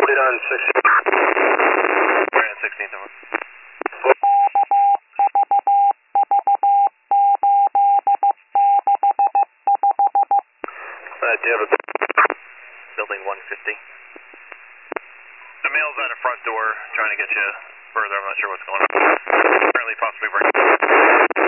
Put it on 16th. Right on 16th. Do you have a Building 150. The male's at a front door trying to get you further. I'm not sure what's going on. Apparently, possibly breaking.